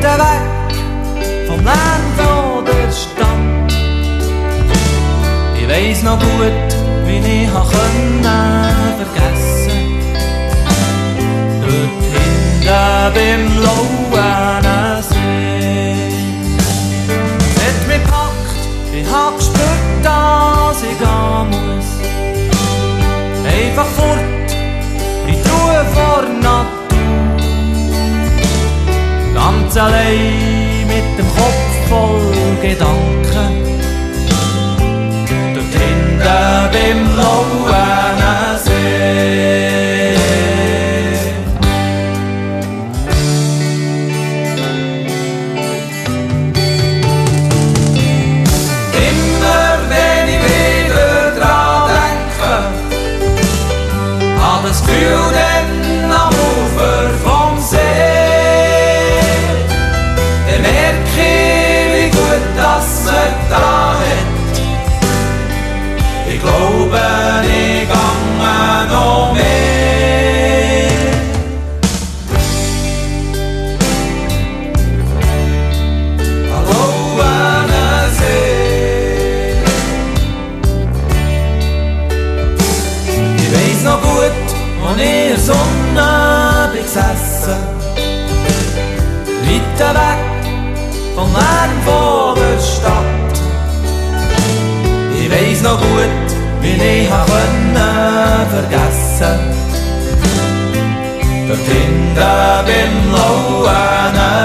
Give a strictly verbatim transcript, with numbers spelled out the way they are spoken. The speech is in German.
weiter weg vom Lärm von der Stadt. Ich weiss noch gut, wie ich konnte vergessen. Dort hinten beim blauen See. Es hat mich gepackt, ich hab gespürt, dass ich gehen muss. Einfach fort, in die Ruhe vor Natur. Ganz allein mit dem Kopf voll Gedanken. Dort hinten beim blauen See. Immer wenn ich wieder dran denke, hab das Gefühl dann am Ufer vom See, dann merke ich, wie gut das man da hat. Ich glaube, ich gange noch mehr. An blauen See. Ich weiss noch gut, als ich in der Sonne bin gesessen, weiter weg vom Lärm von der Stadt. Ich weiss noch gut, wie ich konnte vergessen. Dort hinten beim blauen